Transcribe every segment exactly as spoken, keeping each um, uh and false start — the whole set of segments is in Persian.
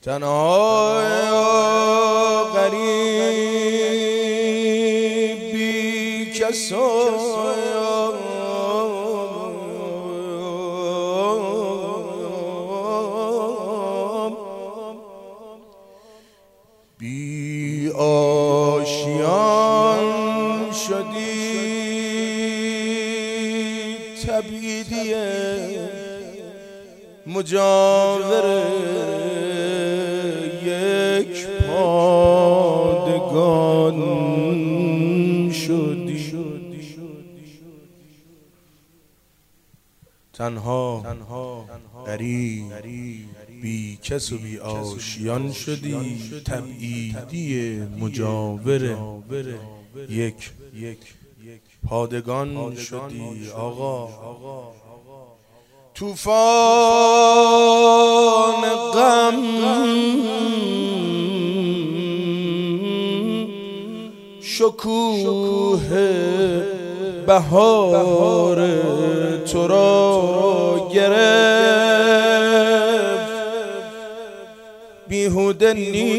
تنها غریب بی کسا بی آشیان شدی تبعیدی مجاور یک پادگان شدی. تنها غریب بی کس و بی آشیان شدی تبعیدی مجاور یک پادگان شدی. آقا طوفان غم شکوه بهار تو را گرفت، بیهوده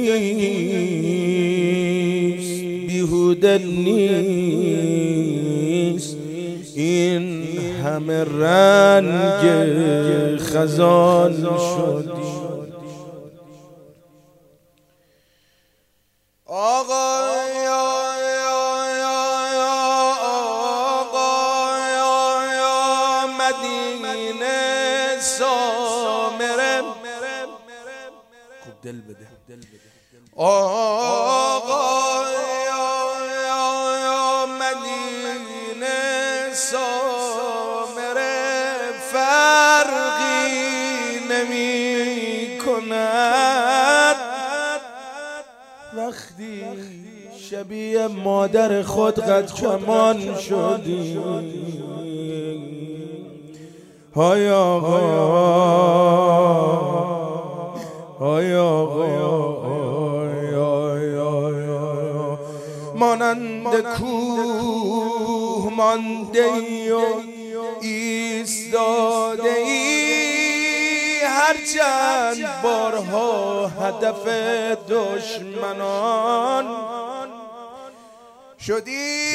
نیست بیهوده نیست این همه رنگ خزان شدی. آقا سامره خوب دل بده آقا یا مدینه سامره فرقی نمی کند وقتی شبیه مادر خود قد کمان شدی. های آقا های آقا مانند کوه مانده ای و ایستاده ای هرچند بارها هدف دشمنان شدی.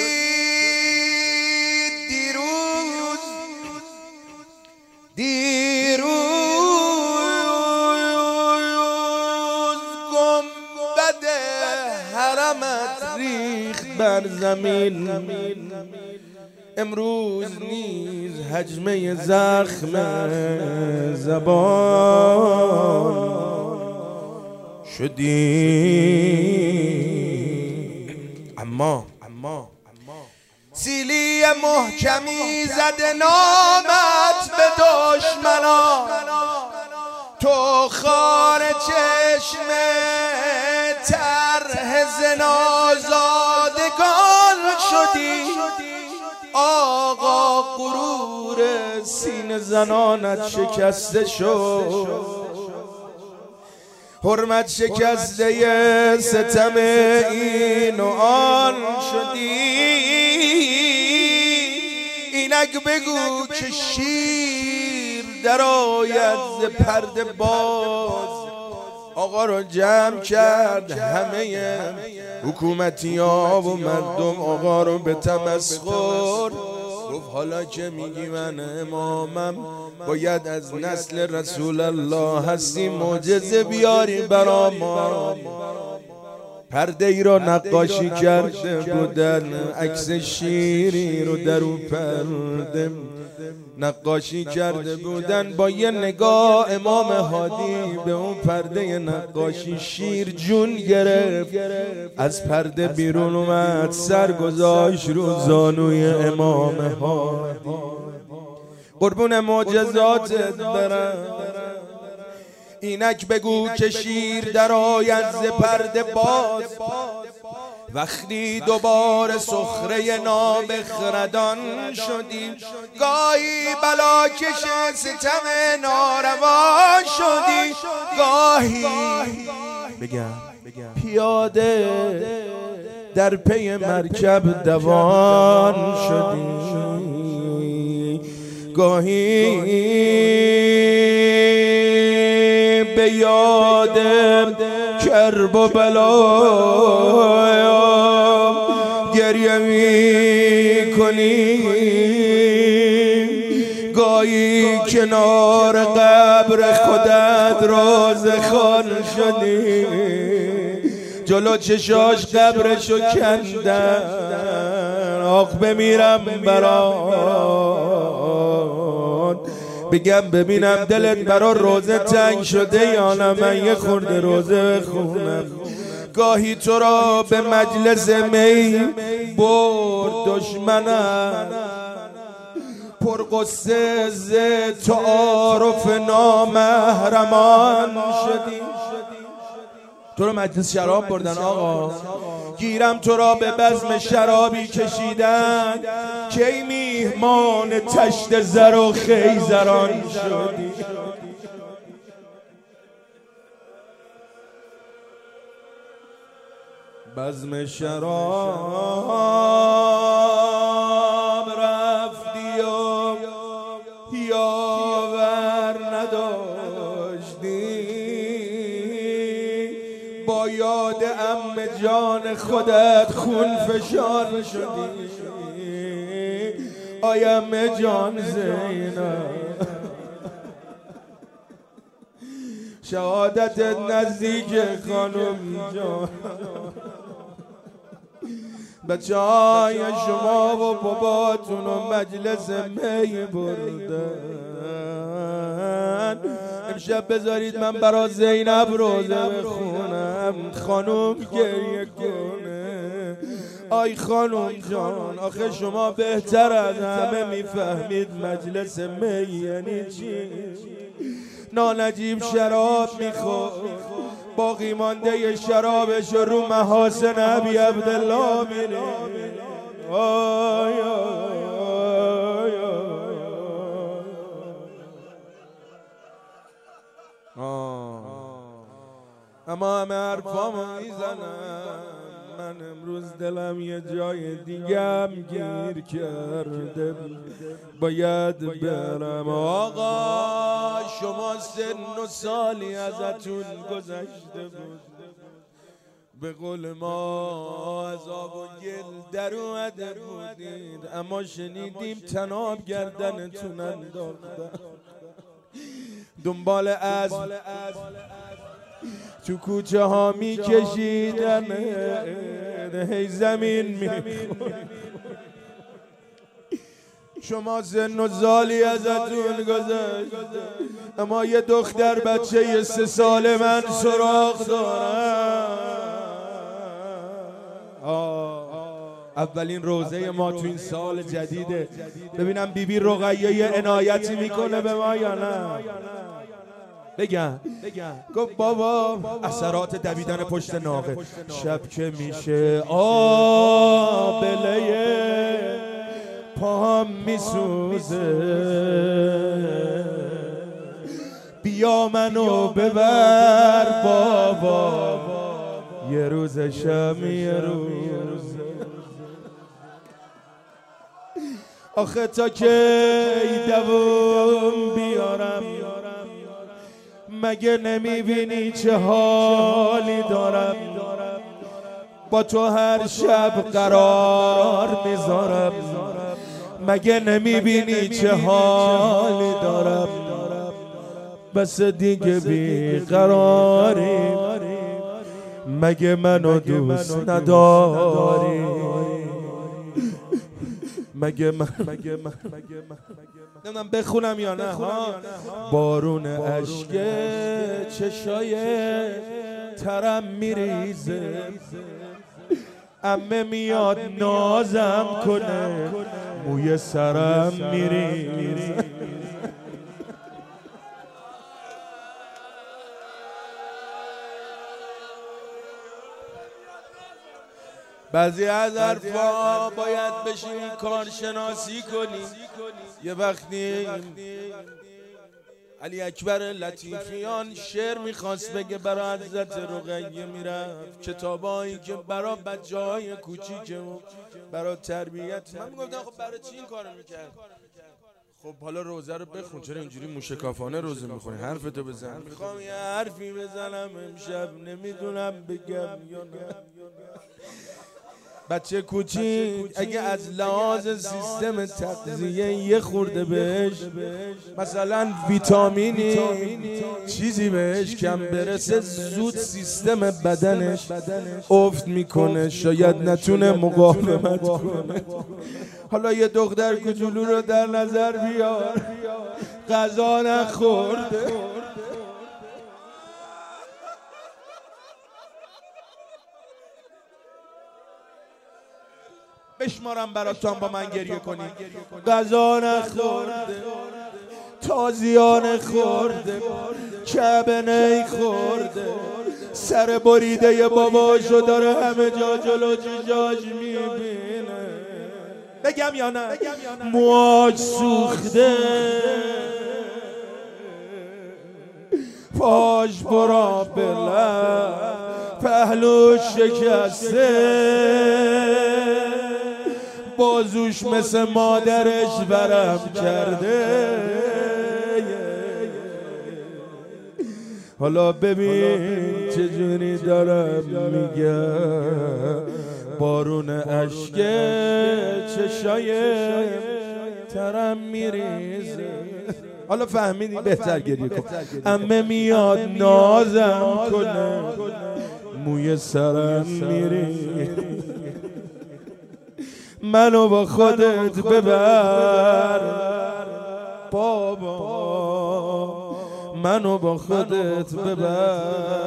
دیروز گنبد حرمت ریخت بر زمین، امروز نیز حجمه زخم زبان شدی. اما اما سیلی محکمی زده نامت به دشمنان، تو خار چشم طرح زنازادگان شدی. آقا غرور سینه زنانت شکسته شد، حرمت شکسته ستم این و آن شدی. اینک بگو که شیر در آید ز پرده باز. آقا رو جمع کرد همه حکومتی ها و مردم آقا رو به تمسخر گفت حالا که میگی من امامم باید از نسل رسول الله هستی معجزه بیاری برا ما. پرده ای را نقاشی کرده بودن، عکس شیری رو در اون پرده نقاشی کرده بودن. با یه نگاه امام هادی به اون پرده نقاشی شیر جون گرفت، از پرده بیرون اومد، سر گذاشت رو زانوی امام هادی. قربون معجزاتت برم، اینک بگو که شیر در آید ز پرده باز. وقتی دوباره سخره نابخردان شدی، گاهی بلاکش ستم ناروا شدی، گاهی بگم پیاده در پی مرکب دوان شدی، گاهی به یاد کرب و بلا گریه می کنی، گاهی کنار قبر خودت روز خان شدی، جلو چشاش قبرشو کندن، آخ بمیرم برات، بگم ببینم دلت برا روزه تنگ شده یا نه من یه خورده روزه بخونم. گاهی تو را به مجلس می برد دشمنم، پرقصه ز تعارف نامحرمان شدی. تو رو مجلس شراب بردن آقا، گیرم تو را به بزم شرابی کشیدن، کی میهمان تشت زر و خیزران شدی. بزم شراب رفتی و یاور نداشتی، با یاد عم جان خودت خون فشان شدی. آی عم جان زینب شهادتت نزدیک خانم جان، بچه های شما و باباتون و مجلس می بردن. امشب بذارید من برا زینب روزه بخونم، خانم گریه کنه. آی خانم جان آخه شما بهتر از همه میفهمید مجلس می یعنی چی. نانجیب شراب میخورد، باقی مانده شرابش رو محاسن ابی عبدالله میره. آی آی آی آی اما همه حرفامو میزنم، من امروز دلم یه جای دیگم گیر کرده، باید برم. آقا شما سن و سالی ازتون گذشته بود، به قول ما از آب و گل در اومده بودید، اما شنیدیم تناب گردنتون انداختن، دنبال اسب تو کوچه ها می کشیدن، هی زمین می شما سن و سالی ازتون گذشت، اما یه دختر بچه یه سه سال من سراغ دارم. اولین روزه ما تو این سال جدیده، ببینم بیبی رقیه یه عنایتی میکنه به ما یا نه. بگم گفت بابا اثرات دویدن پشت ناقه، شب که میشه آبله پام میسوزه، بیا منو ببر بابا یه روز شب یه روز. آخه تا کی دوام بیارم، مگه نمیبینی چه حالی دارم، با تو هر شب قرار میذارم، مگه نمیبینی چه حالی دارم، بس دیگه بیقراری، مگه منو دوست نداری، مگه من مگه من نمیدونم بخونم یا نه ها. بارون اشک چشای ترم میریزه، عمه میاد نازم کنه، موی سرم میریزه. بعضی از حرفا باید بشینی کارشناسی کنی. یه وقتی علی اکبر لطیفیان شعر میخواست بگه برای حضرت رقیه، میرفت کتابایی که برای بچه های کوچیکه و برای تربیت. من میگفتم خب برای چی این کارو میکرد؟ خب حالا روزه رو بخون، چرا اینجوری موشکافانه روزه میخونی؟ حرفتو بزن. میخوام یه حرفی بزنم امشب، نمیدونم بگم یا نه. بچه کوچیک اگه از لحاظ سیستم تغذیه یه خورده بهش مثلا ویتامینی چیزی بهش کم برسه، زود سیستم بدنش افت میکنه، شاید نتونه مقاومت کنه. حالا یه دختر کوچولو رو در نظر بیار، غذا نخورده، بشمارم براتون با من گریه کنی. غذا نخورده، تازیانه خورده، کعبه نی خورده، سر بریده ی باباشو داره همه جا جلو چشاش میبینه. بگم یا نه؟ موهاش سوخته، پاش برابله، پهلوش شکسته، بازوش مثل مادرش ورم کرده. حالا ببین چجوری دارم میگم، بارون اشک چشای ترم میریزه. حالا فهمیدی؟ بهتر گریه کن. عمه میاد نازم کنه، موی سرم میریزه. منو با خودت ببر بابا، منو با خودت ببر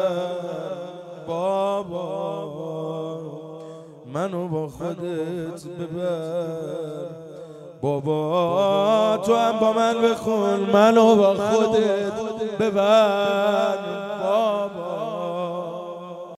بابا، منو با خودت ببر بابا. تو هم با من بخون، منو با خودت ببر